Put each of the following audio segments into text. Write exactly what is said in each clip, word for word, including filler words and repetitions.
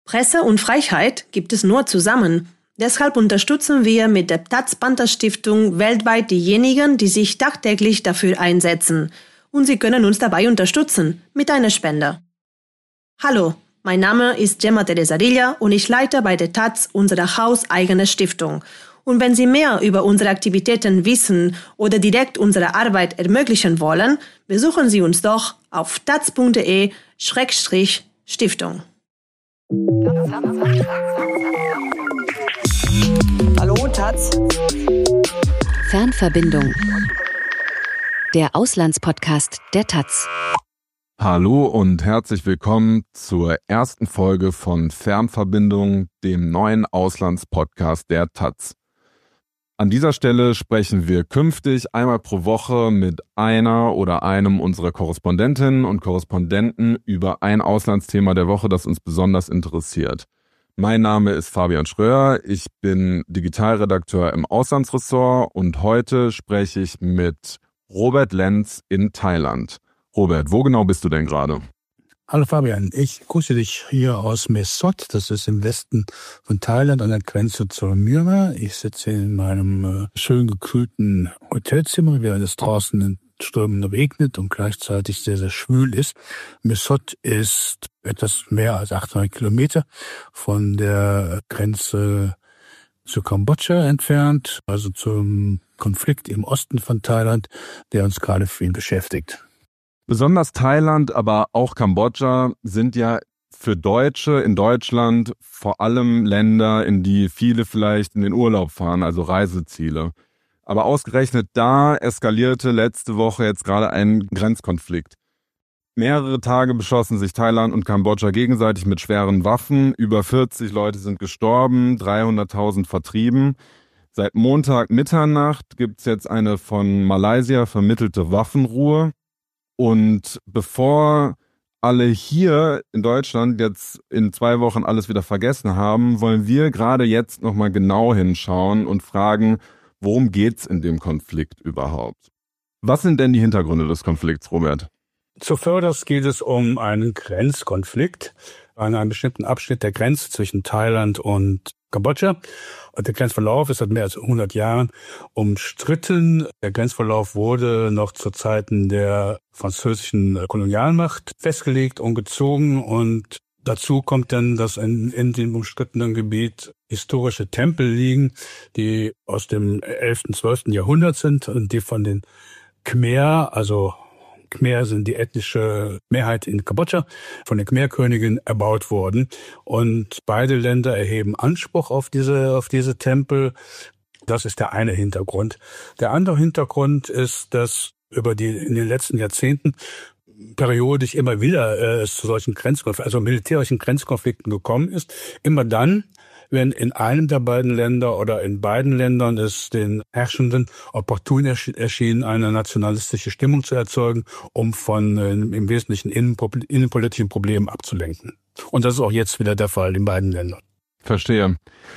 Presse und Freiheit gibt es nur zusammen. Deshalb unterstützen wir mit der Taz Panther Stiftung weltweit diejenigen, die sich tagtäglich dafür einsetzen. Und Sie können uns dabei unterstützen mit einer Spende. Hallo, mein Name ist Gemma Teresarilla und ich leite bei der Taz unsere hauseigene Stiftung. Und wenn Sie mehr über unsere Aktivitäten wissen oder direkt unsere Arbeit ermöglichen wollen, besuchen Sie uns doch auf taz punkt de Schrägstrich Stiftung. Hallo, Taz. Fernverbindung. Der Auslandspodcast der Taz. Hallo und herzlich willkommen zur ersten Folge von Fernverbindung, dem neuen Auslandspodcast der Taz. An dieser Stelle sprechen wir künftig einmal pro Woche mit einer oder einem unserer Korrespondentinnen und Korrespondenten über ein Auslandsthema der Woche, das uns besonders interessiert. Mein Name ist Fabian Schröer, ich bin Digitalredakteur im Auslandsressort und heute spreche ich mit Robert Lenz in Thailand. Robert, wo genau bist du denn gerade? Hallo Fabian, ich grüße dich hier aus Mae Sot, das ist im Westen von Thailand an der Grenze zur Myanmar. Ich sitze in meinem äh, schön gekühlten Hotelzimmer, während es draußen in Strömen regnet und gleichzeitig sehr, sehr schwül ist. Mae Sot ist etwas mehr als achthundert Kilometer von der Grenze zu Kambodscha entfernt, also zum Konflikt im Osten von Thailand, der uns gerade viel beschäftigt. Besonders Thailand, aber auch Kambodscha sind ja für Deutsche in Deutschland vor allem Länder, in die viele vielleicht in den Urlaub fahren, also Reiseziele. Aber ausgerechnet da eskalierte letzte Woche jetzt gerade ein Grenzkonflikt. Mehrere Tage beschossen sich Thailand und Kambodscha gegenseitig mit schweren Waffen. Über vierzig Leute sind gestorben, dreihunderttausend vertrieben. Seit Montag Mitternacht gibt es jetzt eine von Malaysia vermittelte Waffenruhe. Und bevor alle hier in Deutschland jetzt in zwei Wochen alles wieder vergessen haben, wollen wir gerade jetzt nochmal genau hinschauen und fragen, worum geht's in dem Konflikt überhaupt? Was sind denn die Hintergründe des Konflikts, Robert? Zuvörderst geht es um einen Grenzkonflikt an einem bestimmten Abschnitt der Grenze zwischen Thailand und Kambodscha. Und der Grenzverlauf ist seit mehr als hundert Jahren umstritten. Der Grenzverlauf wurde noch zu Zeiten der französischen Kolonialmacht festgelegt und gezogen. Und dazu kommt dann, dass in, in dem umstrittenen Gebiet historische Tempel liegen, die aus dem elften, zwölften Jahrhundert sind und die von den Khmer, also Khmer sind die ethnische Mehrheit in Kambodscha, von der Khmer-Königin erbaut wurden. Und beide Länder erheben Anspruch auf diese, auf diese Tempel. Das ist der eine Hintergrund. Der andere Hintergrund ist, dass über die, in den letzten Jahrzehnten periodisch immer wieder äh, es zu solchen Grenzkonflikten, also militärischen Grenzkonflikten gekommen ist. Immer dann, wenn in einem der beiden Länder oder in beiden Ländern es den Herrschenden opportun erschien, eine nationalistische Stimmung zu erzeugen, um von äh, im Wesentlichen innenpolitischen Problemen abzulenken. Und das ist auch jetzt wieder der Fall in beiden Ländern. Verstehe.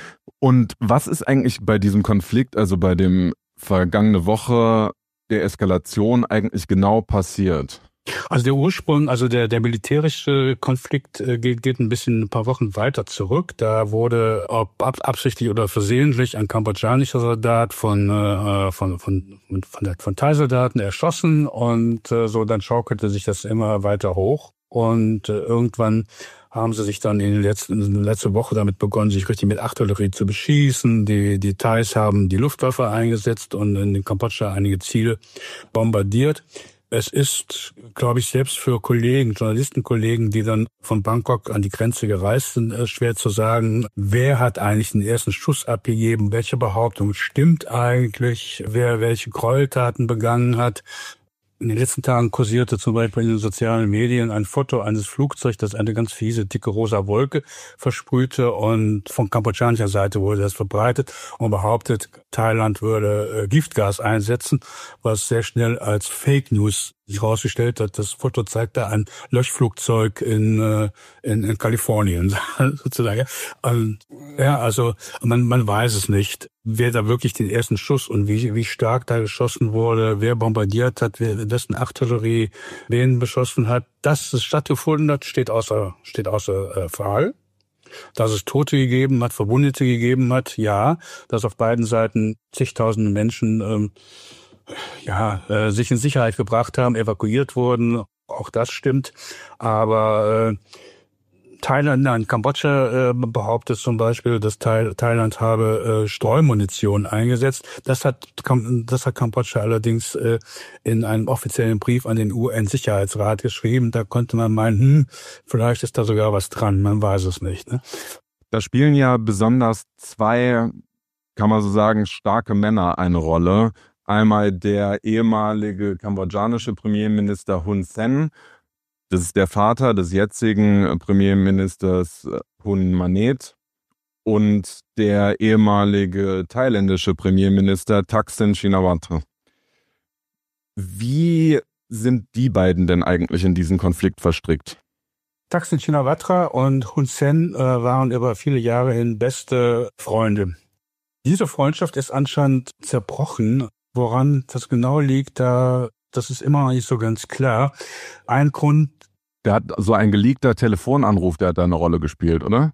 Und was ist eigentlich bei diesem Konflikt, also bei dem vergangene Woche der Eskalation eigentlich genau passiert? Also der Ursprung, also der der militärische Konflikt äh, geht, geht ein bisschen ein paar Wochen weiter zurück. Da wurde, ob ab, absichtlich oder versehentlich, ein kambodschanischer Soldat von äh, von von von, der, von Thai-Soldaten erschossen und äh, so dann schaukelte sich das immer weiter hoch und äh, irgendwann haben sie sich dann in, den letzten, in der letzten Woche damit begonnen, sich richtig mit Artillerie zu beschießen. Die, die Thais haben die Luftwaffe eingesetzt und in Kambodscha einige Ziele bombardiert. Es ist, glaube ich, selbst für Kollegen, Journalistenkollegen, die dann von Bangkok an die Grenze gereist sind, schwer zu sagen, wer hat eigentlich den ersten Schuss abgegeben, welche Behauptung stimmt eigentlich, wer welche Gräueltaten begangen hat. In den letzten Tagen kursierte zum Beispiel in den sozialen Medien ein Foto eines Flugzeugs, das eine ganz fiese, dicke rosa Wolke versprühte, und von kambodschanischer Seite wurde das verbreitet und behauptet, Thailand würde äh, Giftgas einsetzen, was sehr schnell als Fake News sich herausgestellt hat. Das Foto zeigte ein Löschflugzeug in, äh, in, in Kalifornien, sozusagen. Und, ja, also man, man weiß es nicht, wer da wirklich den ersten Schuss und wie, wie stark da geschossen wurde, wer bombardiert hat, wer dessen Artillerie wen beschossen hat. Dass es stattgefunden hat, steht außer, steht außer äh, Frage. Dass es Tote gegeben hat, Verwundete gegeben hat, ja. Dass auf beiden Seiten zigtausende Menschen ähm, ja, äh, sich in Sicherheit gebracht haben, evakuiert wurden, auch das stimmt. Aber äh, Thailand, nein, Kambodscha äh, behauptet zum Beispiel, dass Thail- Thailand habe äh, Streumunition eingesetzt. Das hat das hat Kambodscha allerdings äh, in einem offiziellen Brief an den U N-Sicherheitsrat geschrieben. Da konnte man meinen, hm, vielleicht ist da sogar was dran, man weiß es nicht. Ne? Da spielen ja besonders zwei, kann man so sagen, starke Männer eine Rolle. Einmal der ehemalige kambodschanische Premierminister Hun Sen. Das ist der Vater des jetzigen Premierministers Hun Manet und der ehemalige thailändische Premierminister Thaksin Shinawatra. Wie sind die beiden denn eigentlich in diesen Konflikt verstrickt? Thaksin Shinawatra und Hun Sen äh, waren über viele Jahre hin beste Freunde. Diese Freundschaft ist anscheinend zerbrochen. Woran das genau liegt, da das ist immer noch nicht so ganz klar. Ein Grund. Der hat so ein geleakter Telefonanruf, der hat da eine Rolle gespielt, oder?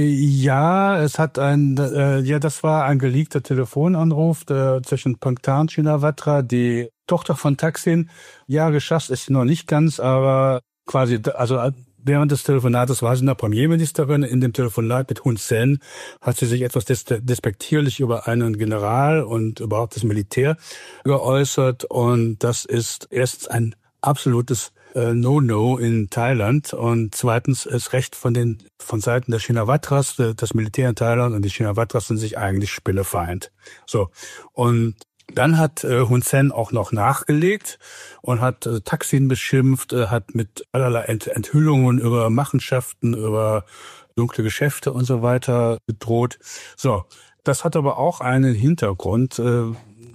Ja, es hat ein, äh, ja, das war ein geleakter Telefonanruf der, zwischen Pangtan Shinawatra, die Tochter von Thaksin. Ja, geschafft ist sie noch nicht ganz, aber quasi, also während des Telefonates war sie eine Premierministerin. In dem Telefonat mit Hun Sen hat sie sich etwas des- despektierlich über einen General und überhaupt das Militär geäußert. Und das ist erstens ein absolutes äh, No-No in Thailand. Und zweitens ist Recht von den von Seiten der Shinawatras, das Militär in Thailand und die Shinawatras sind sich eigentlich Spinnefeind. So. Und dann hat äh, Hun Sen auch noch nachgelegt und hat äh, Thaksin beschimpft, äh, hat mit allerlei Ent- Enthüllungen über Machenschaften, über dunkle Geschäfte und so weiter gedroht. So, das hat aber auch einen Hintergrund. Äh,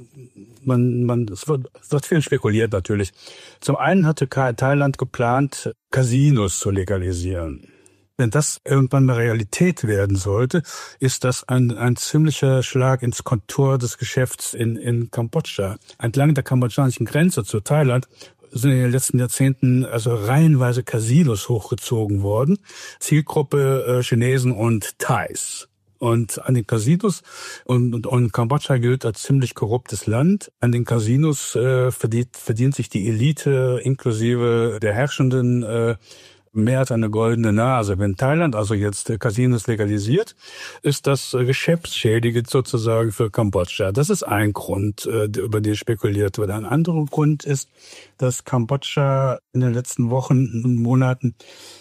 man, man, es wird, es wird viel spekuliert natürlich. Zum einen hatte Thailand geplant, Casinos zu legalisieren. Wenn das irgendwann mal Realität werden sollte, ist das ein, ein ziemlicher Schlag ins Kontur des Geschäfts in, in Kambodscha. Entlang der kambodschanischen Grenze zu Thailand sind in den letzten Jahrzehnten also reihenweise Casinos hochgezogen worden. Zielgruppe äh, Chinesen und Thais. Und an den Casinos, und, und, und Kambodscha gilt als ziemlich korruptes Land, an den Casinos äh, verdient, verdient sich die Elite inklusive der Herrschenden äh, mehr als eine goldene Nase. Wenn Thailand also jetzt Casinos legalisiert, ist das geschäftsschädigend sozusagen für Kambodscha. Das ist ein Grund, über den spekuliert wird. Ein anderer Grund ist, dass Kambodscha in den letzten Wochen und Monaten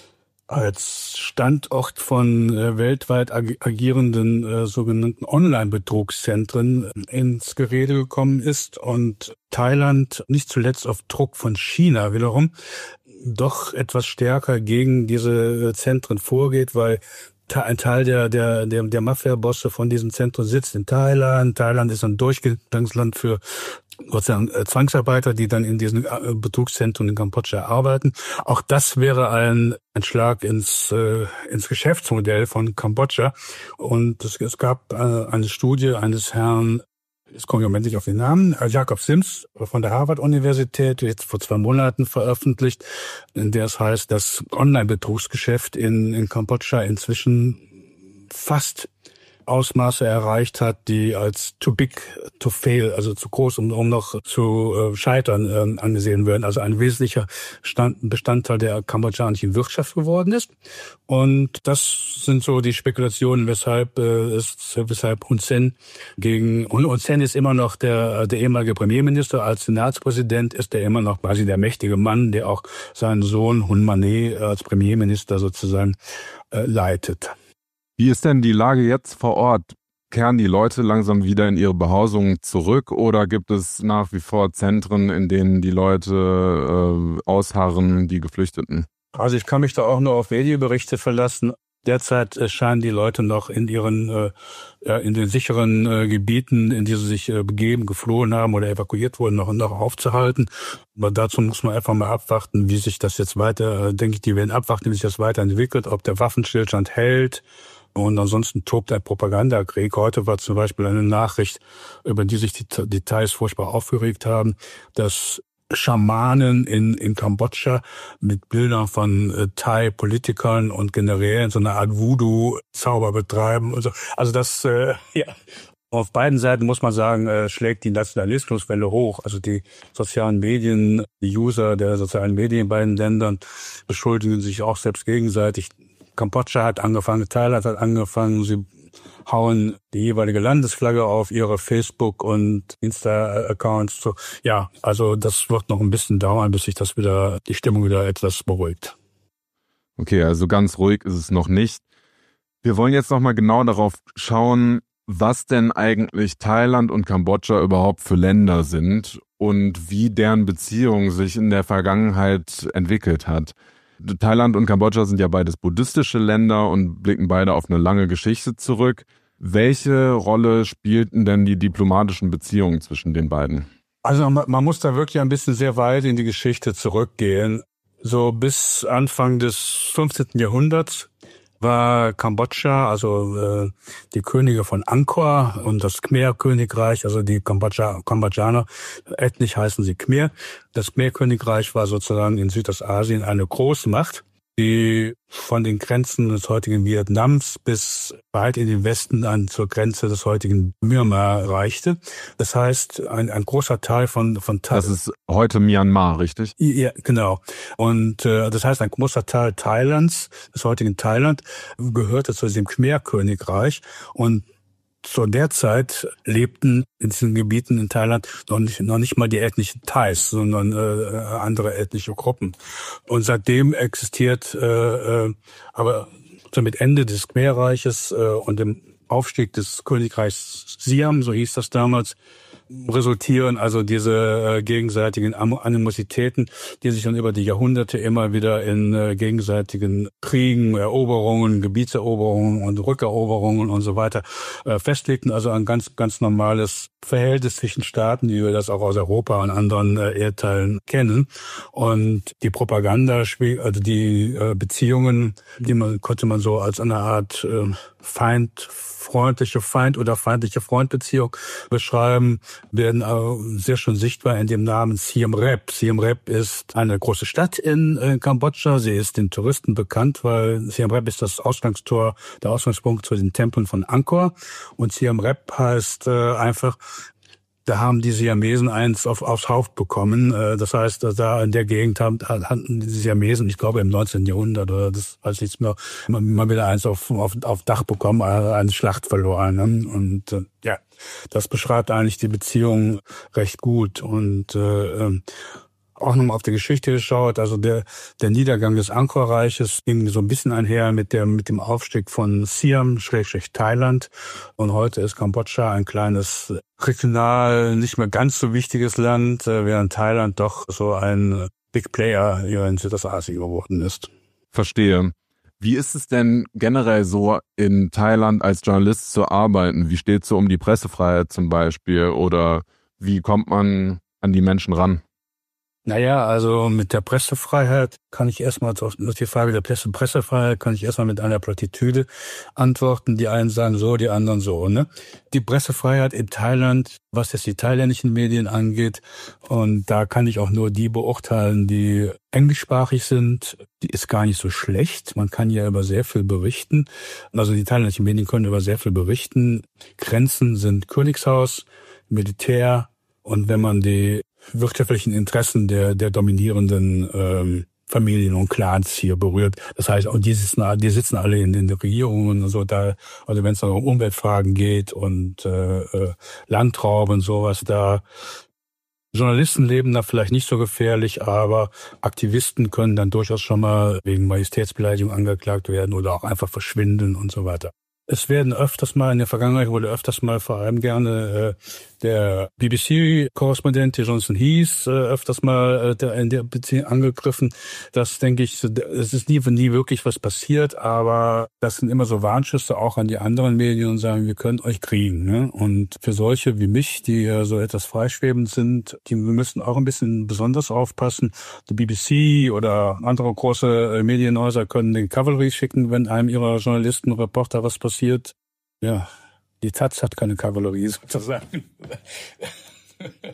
als Standort von äh, weltweit ag- agierenden äh, sogenannten Online-Betrugszentren ins Gerede gekommen ist und Thailand nicht zuletzt auf Druck von China wiederum doch etwas stärker gegen diese Zentren vorgeht, weil ein Teil der der der, der Mafia-Bosse von diesen Zentren sitzt in Thailand. Thailand ist ein Durchgangsland für sozusagen Zwangsarbeiter, die dann in diesen Betrugszentren in Kambodscha arbeiten. Auch das wäre ein, ein Schlag ins äh, ins Geschäftsmodell von Kambodscha. Und es, es gab äh, eine Studie eines Herrn, jetzt komme ich im Moment nicht auf den Namen, Jakob Sims von der Harvard-Universität, jetzt vor zwei Monaten veröffentlicht, in der es heißt, das Online-Betrugsgeschäft in, in Kambodscha inzwischen fast Ausmaße erreicht hat, die als too big to fail, also zu groß, um, um noch zu äh, scheitern, äh, angesehen werden. Also ein wesentlicher Stand, Bestandteil der kambodschanischen Wirtschaft geworden ist. Und das sind so die Spekulationen, weshalb äh, es, weshalb Hun Sen gegen Hun Sen ist immer noch der der ehemalige Premierminister. Als Senatspräsident ist er immer noch quasi der mächtige Mann, der auch seinen Sohn Hun Manet als Premierminister sozusagen äh, leitet. Wie ist denn die Lage jetzt vor Ort? Kehren die Leute langsam wieder in ihre Behausungen zurück oder gibt es nach wie vor Zentren, in denen die Leute äh, ausharren, die Geflüchteten? Also ich kann mich da auch nur auf Medienberichte verlassen. Derzeit äh, scheinen die Leute noch in ihren äh, ja, in den sicheren äh, Gebieten, in die sie sich äh, begeben, geflohen haben oder evakuiert wurden, noch noch aufzuhalten. Aber dazu muss man einfach mal abwarten, wie sich das jetzt weiter, äh, denke ich, die werden abwarten, wie sich das weiterentwickelt, ob der Waffenstillstand hält. Und ansonsten tobt ein Propagandakrieg. Heute war zum Beispiel eine Nachricht, über die sich die Details furchtbar aufgeregt haben, dass Schamanen in, in Kambodscha mit Bildern von äh, Thai-Politikern und Generälen so eine Art Voodoo-Zauber betreiben und so. Also das, äh, ja. Auf beiden Seiten muss man sagen, äh, schlägt die Nationalismuswelle hoch. Also die sozialen Medien, die User der sozialen Medien in beiden Ländern beschuldigen sich auch selbst gegenseitig. Kambodscha hat angefangen, Thailand hat angefangen, sie hauen die jeweilige Landesflagge auf ihre Facebook- und Insta-Accounts. So, ja, also das wird noch ein bisschen dauern, bis sich das wieder, die Stimmung wieder etwas beruhigt. Okay, also ganz ruhig ist es noch nicht. Wir wollen jetzt noch mal genau darauf schauen, was denn eigentlich Thailand und Kambodscha überhaupt für Länder sind und wie deren Beziehung sich in der Vergangenheit entwickelt hat. Thailand und Kambodscha sind ja beides buddhistische Länder und blicken beide auf eine lange Geschichte zurück. Welche Rolle spielten denn die diplomatischen Beziehungen zwischen den beiden? Also man, man muss da wirklich ein bisschen sehr weit in die Geschichte zurückgehen. So bis Anfang des fünfzehnten Jahrhunderts war Kambodscha, also äh, die Könige von Angkor und das Khmer-Königreich, also die Kambodscha, Kambodschaner, ethnisch heißen sie Khmer. Das Khmer-Königreich war sozusagen in Südostasien eine Großmacht, die von den Grenzen des heutigen Vietnams bis weit in den Westen an zur Grenze des heutigen Myanmar reichte. Das heißt, ein, ein großer Teil von von Tha- Das ist heute Myanmar, richtig? Ja, genau. Und äh, das heißt, ein großer Teil Thailands, des heutigen Thailand, gehörte zu diesem Khmer-Königreich. Und zu der Zeit lebten in diesen Gebieten in Thailand noch nicht, noch nicht mal die ethnischen Thais, sondern äh, andere ethnische Gruppen. Und seitdem existiert, äh, äh, aber so mit Ende des Khmerreiches äh, und dem Aufstieg des Königreichs Siam, so hieß das damals, resultieren also diese äh, gegenseitigen Animositäten, die sich dann über die Jahrhunderte immer wieder in äh, gegenseitigen Kriegen, Eroberungen, Gebietseroberungen und Rückeroberungen und so weiter äh, festlegten. Also ein ganz, ganz normales Verhältnis zwischen Staaten, wie wir das auch aus Europa und anderen äh, Erdteilen kennen. Und die Propaganda, also die äh, Beziehungen, die man konnte man so als eine Art äh, Feind freundliche Feind- oder feindliche Freundbeziehung beschreiben, werden auch sehr schön sichtbar in dem Namen Siem Reap. Siem Reap ist eine große Stadt in äh, Kambodscha. Sie ist den Touristen bekannt, weil Siem Reap ist das Ausgangstor, der Ausgangspunkt zu den Tempeln von Angkor. Und Siem Reap heißt äh, einfach, da haben die Siamesen eins auf, aufs Haupt bekommen. Das heißt, da in der Gegend haben, hatten die Siamesen, ich glaube im neunzehnten Jahrhundert oder das weiß ich nicht mehr, mal wieder eins auf, auf, auf Dach bekommen, eine Schlacht verloren. Und äh, ja, das beschreibt eigentlich die Beziehung recht gut. Und äh, auch nochmal auf die Geschichte geschaut, also der der Niedergang des Angkor-Reiches ging so ein bisschen einher mit dem mit dem Aufstieg von Siam, Schrägstrich Thailand. Und heute ist Kambodscha ein kleines, regional nicht mehr ganz so wichtiges Land, während Thailand doch so ein Big Player hier in Südostasien geworden ist. Verstehe. Wie ist es denn generell so, in Thailand als Journalist zu arbeiten? Wie steht es so um die Pressefreiheit zum Beispiel? Oder wie kommt man an die Menschen ran? Naja, also mit der Pressefreiheit kann ich erstmal auf die Frage der Presse, Pressefreiheit kann ich erstmal mit einer Plattitüde antworten. Die einen sagen so, die anderen so, ne? Die Pressefreiheit in Thailand, was jetzt die thailändischen Medien angeht, und da kann ich auch nur die beurteilen, die englischsprachig sind, die ist gar nicht so schlecht. Man kann ja über sehr viel berichten. Also die thailändischen Medien können über sehr viel berichten. Grenzen sind Königshaus, Militär, und wenn man die wirtschaftlichen Interessen der der dominierenden ähm, Familien und Clans hier berührt. Das heißt, auch die sitzen, die sitzen alle in den Regierungen und so da. Also wenn es dann um Umweltfragen geht und äh, äh, Landraub und sowas, da Journalisten leben da vielleicht nicht so gefährlich, aber Aktivisten können dann durchaus schon mal wegen Majestätsbeleidigung angeklagt werden oder auch einfach verschwinden und so weiter. Es werden öfters mal, in der Vergangenheit wurde öfters mal vor allem gerne äh, der B B C-Korrespondent, der Johnson Heath, äh, öfters mal äh, der, in der Beziehung angegriffen. Das denke ich, es ist nie, nie wirklich was passiert, aber das sind immer so Warnschüsse auch an die anderen Medien und sagen, wir können euch kriegen. Ne? Und für solche wie mich, die äh, so etwas freischwebend sind, die müssen auch ein bisschen besonders aufpassen. Die B B C oder andere große äh, Medienhäuser können den Cavalry schicken, wenn einem ihrer Journalisten, Reporter was passiert. Ja, die Taz hat keine Kavallerie sozusagen.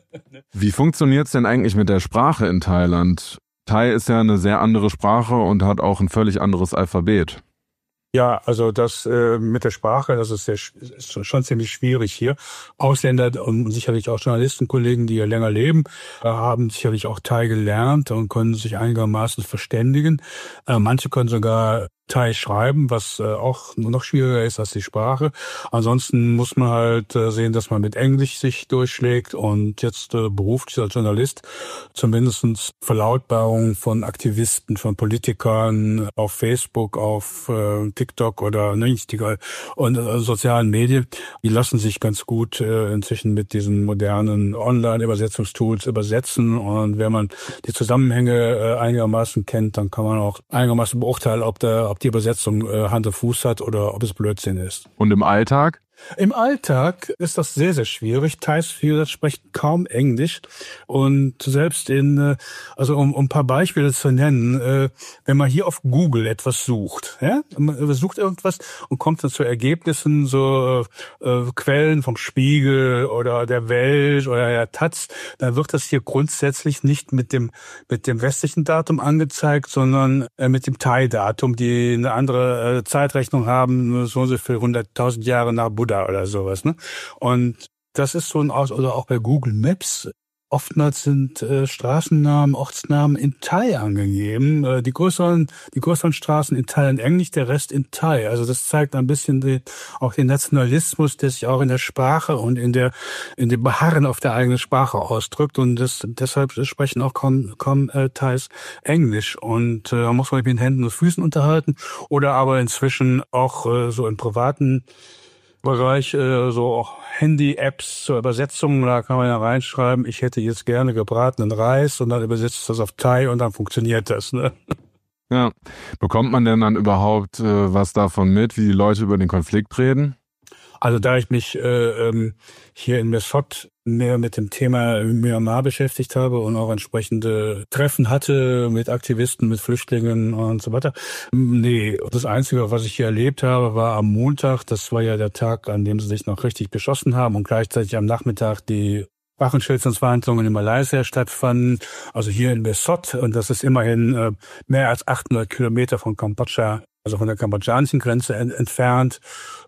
Wie funktioniert's denn eigentlich mit der Sprache in Thailand? Thai ist ja eine sehr andere Sprache und hat auch ein völlig anderes Alphabet. Ja, also das äh, mit der Sprache, das ist, sehr, ist schon ziemlich schwierig hier. Ausländer und sicherlich auch Journalistenkollegen, die hier länger leben, äh, haben sicherlich auch Thai gelernt und können sich einigermaßen verständigen. Äh, manche können sogar Thai schreiben, was äh, auch noch schwieriger ist als die Sprache. Ansonsten muss man halt äh, sehen, dass man mit Englisch sich durchschlägt und jetzt äh, beruflich als Journalist zumindest Verlautbarungen von Aktivisten, von Politikern auf Facebook, auf äh, TikTok oder nicht, die, und äh, sozialen Medien, die lassen sich ganz gut äh, inzwischen mit diesen modernen Online-Übersetzungstools übersetzen. Und wenn man die Zusammenhänge äh, einigermaßen kennt, dann kann man auch einigermaßen beurteilen, ob der ob die Übersetzung äh, Hand und Fuß hat oder ob es Blödsinn ist. Und im Alltag? Im Alltag ist das sehr, sehr schwierig. Thais sprechen kaum Englisch. Und selbst in, also um, um ein paar Beispiele zu nennen, wenn man hier auf Google etwas sucht, ja, man sucht irgendwas und kommt dann zu Ergebnissen, so äh, Quellen vom Spiegel oder der Welt oder der Taz, dann wird das hier grundsätzlich nicht mit dem mit dem westlichen Datum angezeigt, sondern äh, mit dem Thai-Datum, die eine andere äh, Zeitrechnung haben, so und so viel hunderttausend Jahre nach Buddha oder sowas, ne? Und das ist so ein Aus, oder auch bei Google Maps. Oftmals sind äh, Straßennamen, Ortsnamen in Thai angegeben. Äh, die größeren, die größeren Straßen in Thai in Englisch, der Rest in Thai. Also das zeigt ein bisschen die, auch den Nationalismus, der sich auch in der Sprache und in der, in dem Beharren auf der eigenen Sprache ausdrückt. Und das, deshalb sprechen auch kaum, kaum äh, Thais Englisch. Und äh, da muss man mit den Händen und Füßen unterhalten. Oder aber inzwischen auch äh, so in privaten Bereich, äh, so auch Handy-Apps zur Übersetzung, da kann man ja reinschreiben, ich hätte jetzt gerne gebratenen Reis und dann übersetzt das auf Thai und dann funktioniert das, ne? Ja. Bekommt man denn dann überhaupt äh, was davon mit, wie die Leute über den Konflikt reden? Also da ich mich äh, ähm, hier in Mae Sot mehr mit dem Thema Myanmar beschäftigt habe und auch entsprechende Treffen hatte mit Aktivisten, mit Flüchtlingen und so weiter. Nee, das Einzige, was ich hier erlebt habe, war am Montag. Das war ja der Tag, an dem sie sich noch richtig beschossen haben und gleichzeitig am Nachmittag die Waffenstillstandsverhandlungen in Malaysia stattfanden, also hier in Mae Sot. Und das ist immerhin äh, mehr als achthundert Kilometer von Kambodscha, also von der kambodschanischen Grenze en- entfernt,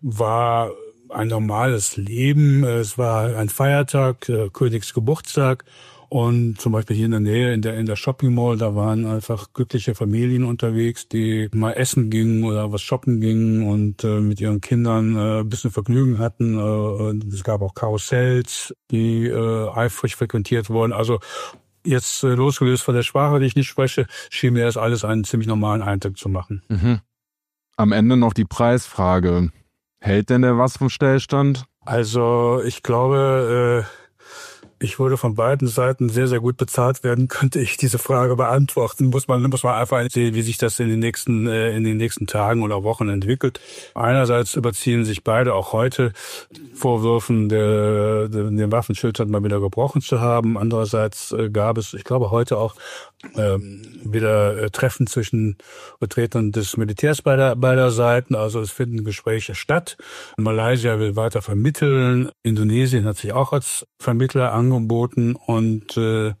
war ein normales Leben. Es war ein Feiertag, äh, Königsgeburtstag. Und zum Beispiel hier in der Nähe, in der, in der Shopping Mall, da waren einfach glückliche Familien unterwegs, die mal essen gingen oder was shoppen gingen und äh, mit ihren Kindern äh, ein bisschen Vergnügen hatten. Äh, und es gab auch Karussells, die äh, eifrig frequentiert wurden. Also jetzt äh, losgelöst von der Sprache, die ich nicht spreche, schien mir das alles einen ziemlich normalen Eindruck zu machen. Mhm. Am Ende noch die Preisfrage. Hält denn der Waffenstillstand? Also ich glaube, äh, ich würde von beiden Seiten sehr, sehr gut bezahlt werden, könnte ich diese Frage beantworten. Muss man, muss man einfach sehen, wie sich das in den nächsten, äh, in den nächsten Tagen oder Wochen entwickelt. Einerseits überziehen sich beide auch heute Vorwürfen, der, der, den Waffenstillstand mal wieder gebrochen zu haben. Andererseits äh, gab es, ich glaube, heute auch ähm, wieder äh, Treffen zwischen Vertretern des Militärs beider, beider Seiten. Also es finden Gespräche statt. Malaysia will weiter vermitteln. Indonesien hat sich auch als Vermittler angeboten und äh,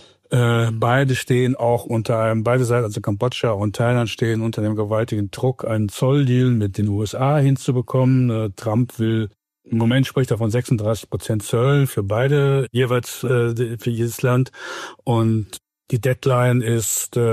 äh, beide stehen auch unter einem, beide Seiten, also Kambodscha und Thailand, stehen unter dem gewaltigen Druck, einen Zolldeal mit den U S A hinzubekommen. Äh, Trump will, im Moment spricht er von sechsunddreißig Prozent Zöllen für beide, jeweils äh, für jedes Land. Und die Deadline ist äh,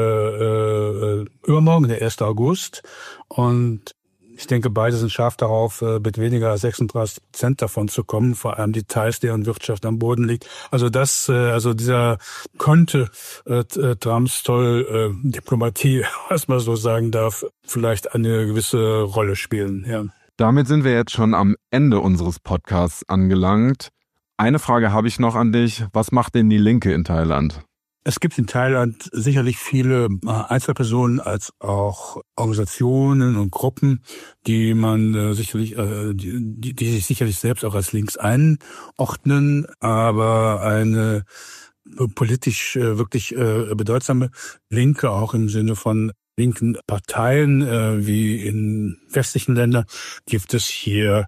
äh, übermorgen, der erste August. Und ich denke, beide sind scharf darauf, äh, mit weniger als sechsunddreißig Prozent davon zu kommen, vor allem die Teils, deren Wirtschaft am Boden liegt. Also das, äh, also dieser könnte äh, Trumps toll äh, Diplomatie, was man so sagen darf, vielleicht eine gewisse Rolle spielen. Ja. Damit sind wir jetzt schon am Ende unseres Podcasts angelangt. Eine Frage habe ich noch an dich. Was macht denn die Linke in Thailand? Es gibt in Thailand sicherlich viele Einzelpersonen als auch Organisationen und Gruppen, die man äh, sicherlich, äh, die, die sich sicherlich selbst auch als links einordnen, aber eine politisch äh, wirklich äh, bedeutsame Linke, auch im Sinne von linken Parteien, äh, wie in westlichen Ländern, gibt es hier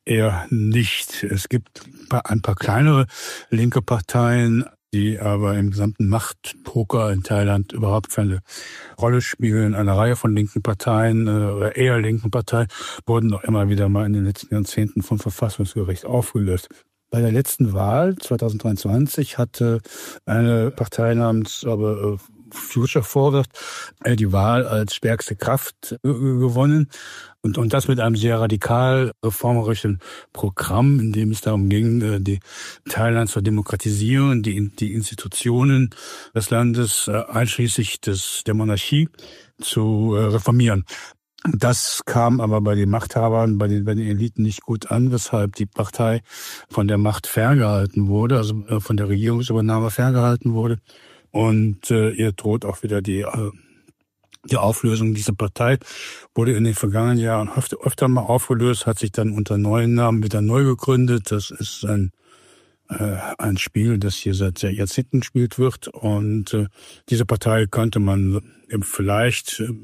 eher nicht. Es gibt ein paar kleinere linke Parteien, die aber im gesamten Machtpoker in Thailand überhaupt keine Rolle spielen. Eine Reihe von linken Parteien oder eher linken Parteien wurden noch immer wieder mal in den letzten Jahrzehnten vom Verfassungsgericht aufgelöst. Bei der letzten Wahl zwanzig dreiundzwanzig hatte eine Partei namens aber Future Forward die Wahl als stärkste Kraft gewonnen. Und, und das mit einem sehr radikal reformerischen Programm, in dem es darum ging, die Thailand zu demokratisieren, die, die Institutionen des Landes, einschließlich des, der Monarchie, zu reformieren. Das kam aber bei den Machthabern, bei den, bei den Eliten nicht gut an, weshalb die Partei von der Macht ferngehalten wurde, also von der Regierungsübernahme ferngehalten wurde. Und äh, ihr droht auch wieder die äh, die Auflösung dieser Partei. Wurde in den vergangenen Jahren öfter, öfter mal aufgelöst, hat sich dann unter neuen Namen wieder neu gegründet. Das ist ein äh, ein Spiel, das hier seit Jahrzehnten gespielt wird. Und äh, diese Partei könnte man eben vielleicht äh,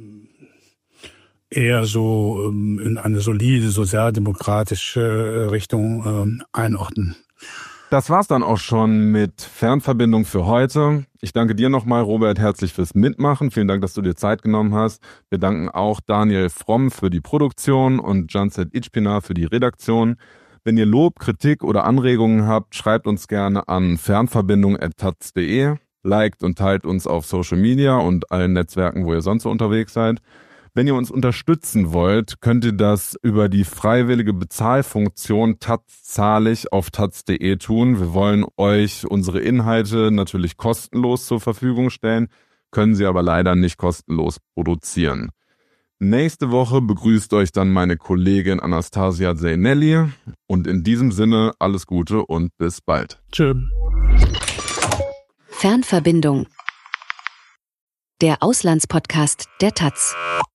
eher so ähm, in eine solide sozialdemokratische Richtung ähm, einordnen. Das war's dann auch schon mit Fernverbindung für heute. Ich danke dir nochmal, Robert, herzlich fürs Mitmachen. Vielen Dank, dass du dir Zeit genommen hast. Wir danken auch Daniel Fromm für die Produktion und Janset Ichpina für die Redaktion. Wenn ihr Lob, Kritik oder Anregungen habt, schreibt uns gerne an fernverbindung at taz punkt de. Liked und teilt uns auf Social Media und allen Netzwerken, wo ihr sonst so unterwegs seid. Wenn ihr uns unterstützen wollt, könnt ihr das über die freiwillige Bezahlfunktion Taz zahlig auf taz punkt de tun. Wir wollen euch unsere Inhalte natürlich kostenlos zur Verfügung stellen, können sie aber leider nicht kostenlos produzieren. Nächste Woche begrüßt euch dann meine Kollegin Anastasia Zeynelli und in diesem Sinne alles Gute und bis bald. Tschö. Fernverbindung. Der Auslandspodcast der Taz.